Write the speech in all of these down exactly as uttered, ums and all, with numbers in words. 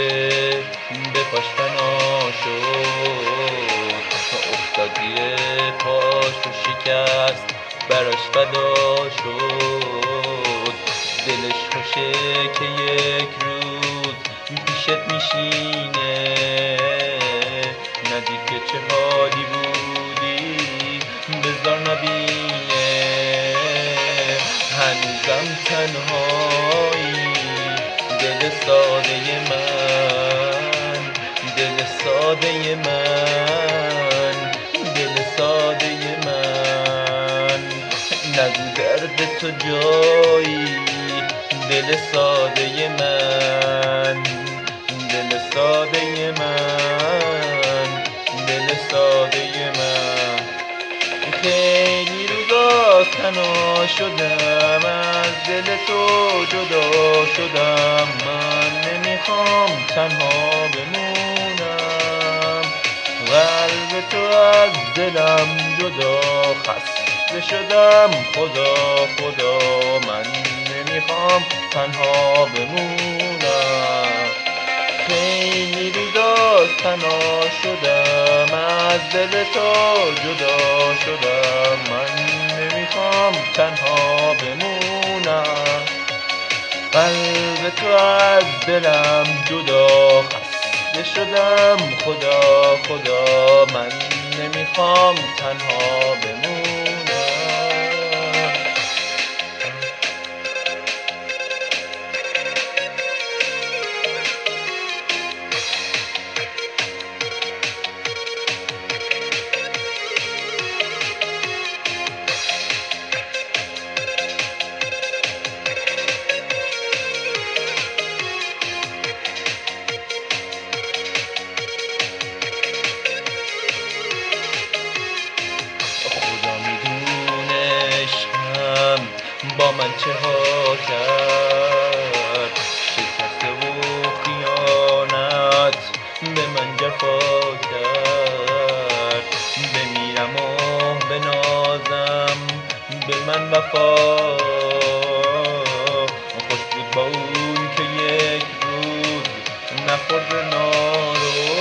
به پاش فنا شد، افتاد زیر پاش و شکست براش فدا شد. دلش خوشه که یک روز پیشت میشینه، ندید که چه حالی بودی بذار نبینه. هنوزم تنهایی دل ساده من، دل ساده من، دل ساده من. نگو درد تو جایی دل ساده من، دل ساده من، دل ساده من. خیلی روزاست تنها شدم، از دل تو جدا شدم. من نمیخوام تنها بمونم، قلب تو از دلم جدا خسته شدم. خدا خدا من نمیخوام تنها بمونم. خیلی روزاست تنها شدم، از دل تو جدا شدم. من نمیخوام تنها بمونم، قلب تو از دلم جدا خسته شدم. خدا خدا من نمیخوام تنها بمونم. با من چه ها کرد، شکست و خیانت به من جفا کرد. بمیرم و بنازم به من وفا، خوش بود با اون که یک روز نخورد نارو.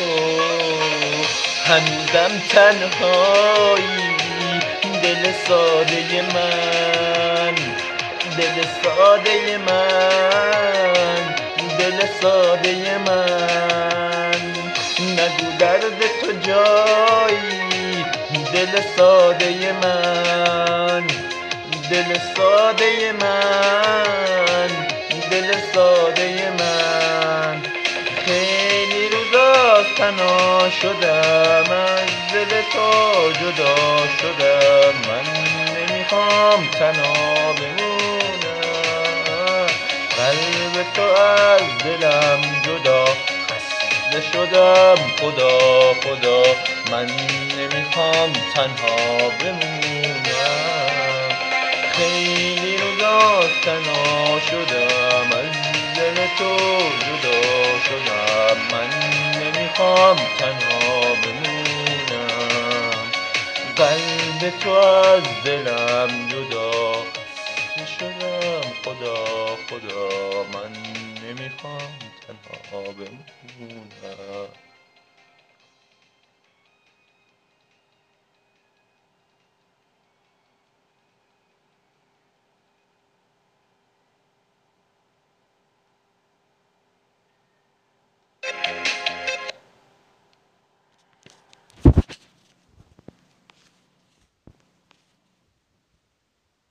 هنوزم تنهایی دل ساده من، دل ساده من، دل ساده من. نگو درد تو جایی دل ساده من، دل ساده من، دل ساده من. خیلی روزاست تنها شدم، از دل تو جدا شدم. من نمیخوام تنها بمونم، قلب تو از دلم جدا خسته شدم. خدا خدا من نمیخوام تنها بمونم. خیلی روزاست تنها شدم، از دل تو جدا شدم. من نمیخوام تنها بمونم، قلب تو از دلم